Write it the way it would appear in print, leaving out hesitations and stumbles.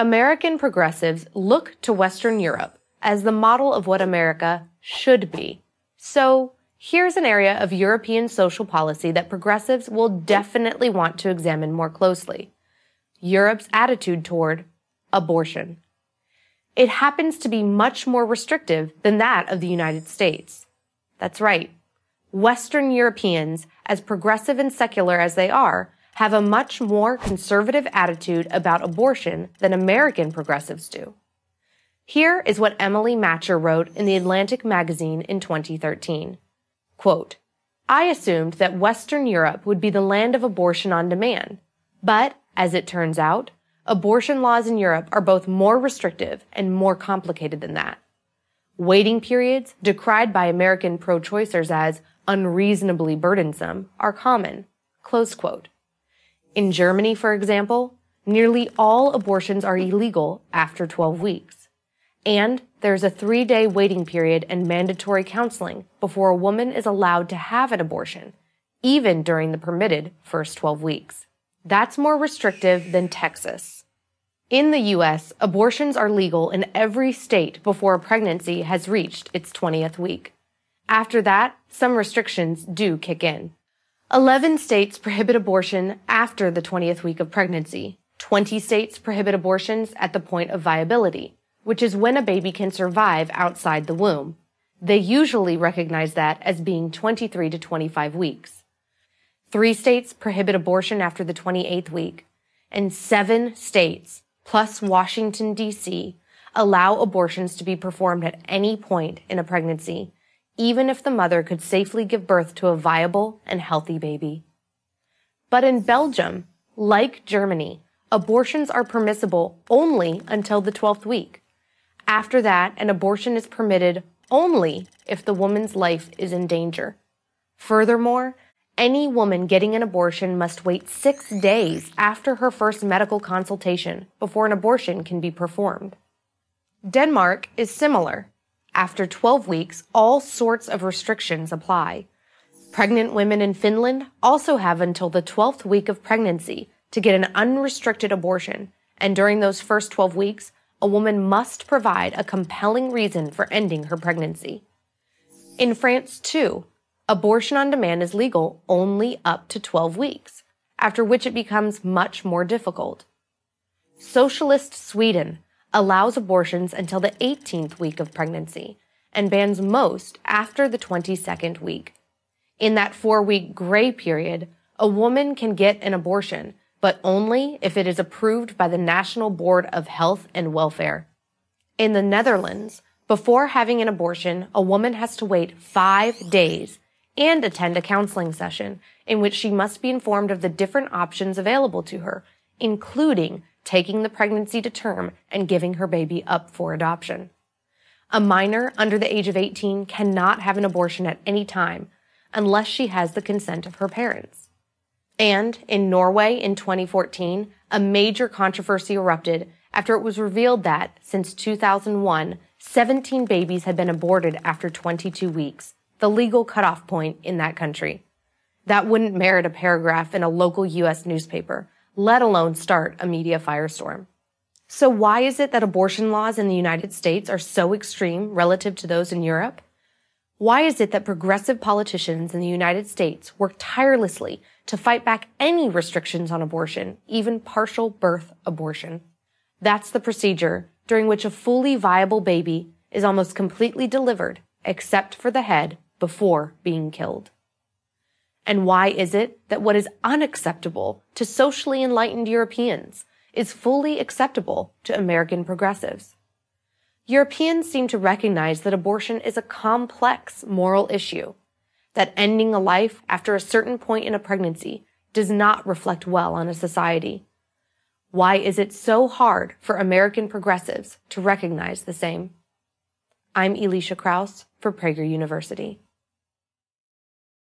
American progressives look to Western Europe as the model of what America should be. So, here's an area of European social policy that progressives will definitely want to examine more closely: Europe's attitude toward abortion. It happens to be much more restrictive than that of the United States. That's right. Western Europeans, as progressive and secular as they are, have a much more conservative attitude about abortion than American progressives do. Here is what Emily Matcher wrote in The Atlantic magazine in 2013. Quote, "I assumed that Western Europe would be the land of abortion on demand, but, as it turns out, abortion laws in Europe are both more restrictive and more complicated than that. Waiting periods, decried by American pro-choicers as unreasonably burdensome, are common." Close quote. In Germany, for example, nearly all abortions are illegal after 12 weeks. And there's a 3-day waiting period and mandatory counseling before a woman is allowed to have an abortion, even during the permitted first 12 weeks. That's more restrictive than Texas. In the U.S., abortions are legal in every state before a pregnancy has reached its 20th week. After that, some restrictions do kick in. 11 states prohibit abortion after the 20th week of pregnancy. 20 states prohibit abortions at the point of viability, which is when a baby can survive outside the womb. They usually recognize that as being 23 to 25 weeks. 3 states prohibit abortion after the 28th week, and 7 states, plus Washington, D.C., allow abortions to be performed at any point in a pregnancy, even if the mother could safely give birth to a viable and healthy baby. But in Belgium, like Germany, abortions are permissible only until the 12th week. After that, an abortion is permitted only if the woman's life is in danger. Furthermore, any woman getting an abortion must wait 6 days after her first medical consultation before an abortion can be performed. Denmark is similar. After 12 weeks, all sorts of restrictions apply. Pregnant women in Finland also have until the 12th week of pregnancy to get an unrestricted abortion, and during those first 12 weeks, a woman must provide a compelling reason for ending her pregnancy. In France, too, abortion on demand is legal only up to 12 weeks, after which it becomes much more difficult. Socialist Sweden allows abortions until the 18th week of pregnancy and bans most after the 22nd week. In that 4-week gray period, a woman can get an abortion, but only if it is approved by the National Board of Health and Welfare. In the Netherlands, before having an abortion, a woman has to wait 5 days and attend a counseling session in which she must be informed of the different options available to her, including taking the pregnancy to term and giving her baby up for adoption. A minor under the age of 18 cannot have an abortion at any time unless she has the consent of her parents. And in Norway in 2014, a major controversy erupted after it was revealed that, since 2001, 17 babies had been aborted after 22 weeks, the legal cutoff point in that country. That wouldn't merit a paragraph in a local U.S. newspaper, let alone start a media firestorm. So why is it that abortion laws in the United States are so extreme relative to those in Europe? Why is it that progressive politicians in the United States work tirelessly to fight back any restrictions on abortion, even partial birth abortion? That's the procedure during which a fully viable baby is almost completely delivered, except for the head, before being killed. And why is it that what is unacceptable to socially enlightened Europeans is fully acceptable to American progressives? Europeans seem to recognize that abortion is a complex moral issue, that ending a life after a certain point in a pregnancy does not reflect well on a society. Why is it so hard for American progressives to recognize the same? I'm Elisha Krauss for Prager University.